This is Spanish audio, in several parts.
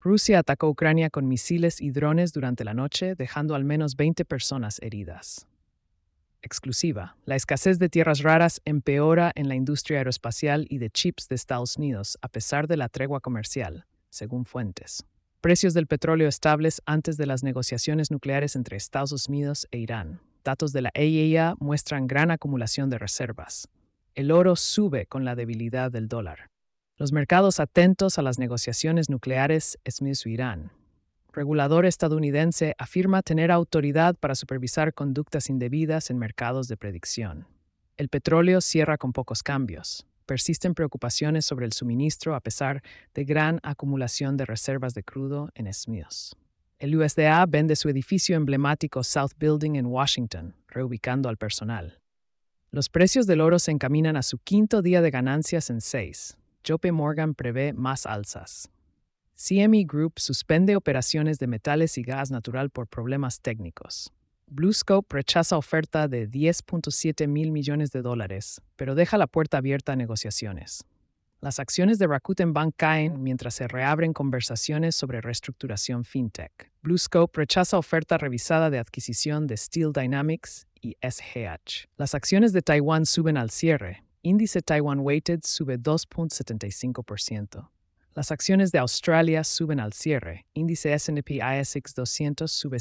Rusia atacó Ucrania con misiles y drones durante la noche, dejando al menos 20 personas heridas. Exclusiva. La escasez de tierras raras empeora en la industria aeroespacial y de chips de Estados Unidos, a pesar de la tregua comercial, según fuentes. Precios del petróleo estables antes de las negociaciones nucleares entre Estados Unidos e Irán. Datos de la EIA muestran gran acumulación de reservas. El oro sube con la debilidad del dólar. Los mercados atentos a las negociaciones nucleares Irán. Regulador estadounidense afirma tener autoridad para supervisar conductas indebidas en mercados de predicción. El petróleo cierra con pocos cambios. Persisten preocupaciones sobre el suministro a pesar de gran acumulación de reservas de crudo en Estados Unidos. El USDA vende su edificio emblemático South Building en Washington, reubicando al personal. Los precios del oro se encaminan a su quinto día de ganancias en 6. JP Morgan prevé más alzas. CME Group suspende operaciones de metales y gas natural por problemas técnicos. BlueScope rechaza oferta de $10.7 mil millones, pero deja la puerta abierta a negociaciones. Las acciones de Rakuten Bank caen mientras se reabren conversaciones sobre reestructuración fintech. BlueScope rechaza oferta revisada de adquisición de Steel Dynamics y SGH. Las acciones de Taiwán suben al cierre. Índice Taiwan Weighted sube 2.75%. Las acciones de Australia suben al cierre. Índice S&P ASX 200 sube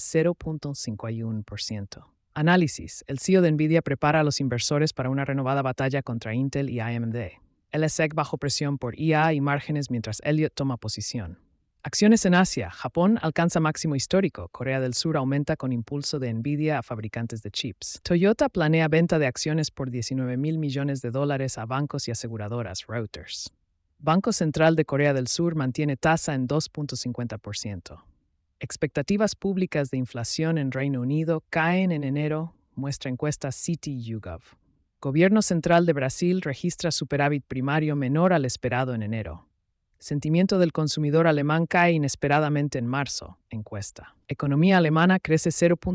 0.51%. Análisis. El CEO de Nvidia prepara a los inversores para una renovada batalla contra Intel y AMD. LSEG bajo presión por IA y márgenes mientras Elliott toma posición. Acciones en Asia. Japón alcanza máximo histórico. Corea del Sur aumenta con impulso de Nvidia a fabricantes de chips. Toyota planea venta de acciones por $19 mil millones a bancos y aseguradoras, Reuters. Banco Central de Corea del Sur mantiene tasa en 2.50%. Expectativas públicas de inflación en Reino Unido caen en enero, muestra encuesta Citi YouGov. Gobierno Central de Brasil registra superávit primario menor al esperado en enero. Sentimiento del consumidor alemán cae inesperadamente en marzo, encuesta. Economía alemana crece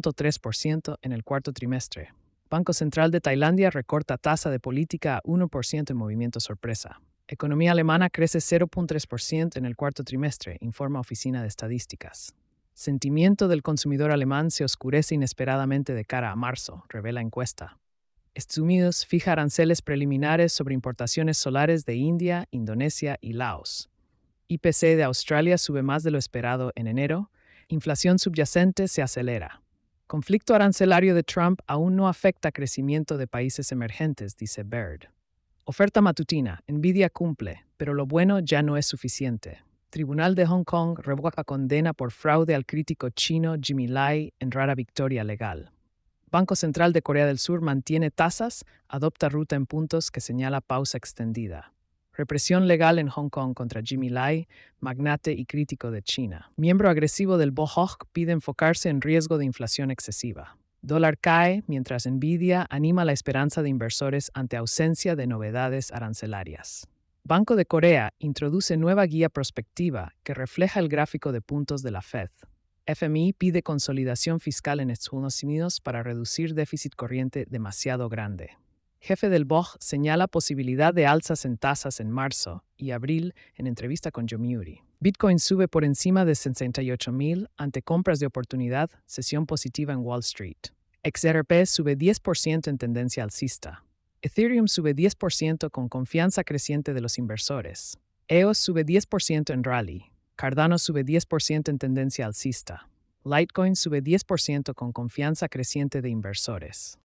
0.3% en el cuarto trimestre. Banco Central de Tailandia recorta tasa de política a 1% en movimiento sorpresa. Economía alemana crece 0.3% en el cuarto trimestre, informa Oficina de Estadísticas. Sentimiento del consumidor alemán se oscurece inesperadamente de cara a marzo, revela encuesta. Estados Unidos fija aranceles preliminares sobre importaciones solares de India, Indonesia y Laos. IPC de Australia sube más de lo esperado en enero. Inflación subyacente se acelera. Conflicto arancelario de Trump aún no afecta crecimiento de países emergentes, dice Baird. Oferta matutina. Nvidia cumple, pero lo bueno ya no es suficiente. Tribunal de Hong Kong revoca condena por fraude al crítico chino Jimmy Lai en rara victoria legal. Banco Central de Corea del Sur mantiene tasas, adopta ruta en puntos que señala pausa extendida. Represión legal en Hong Kong contra Jimmy Lai, magnate y crítico de China. Miembro agresivo del BOJOG pide enfocarse en riesgo de inflación excesiva. Dólar cae mientras Nvidia anima la esperanza de inversores ante ausencia de novedades arancelarias. Banco de Corea introduce nueva guía prospectiva que refleja el gráfico de puntos de la Fed. FMI pide consolidación fiscal en Estados Unidos para reducir déficit corriente demasiado grande. Jefe del BOJ señala posibilidad de alzas en tasas en marzo y abril en entrevista con Yomiuri. Bitcoin sube por encima de 68,000 ante compras de oportunidad, sesión positiva en Wall Street. XRP sube 10% en tendencia alcista. Ethereum sube 10% con confianza creciente de los inversores. EOS sube 10% en rally. Cardano sube 10% en tendencia alcista. Litecoin sube 10% con confianza creciente de inversores.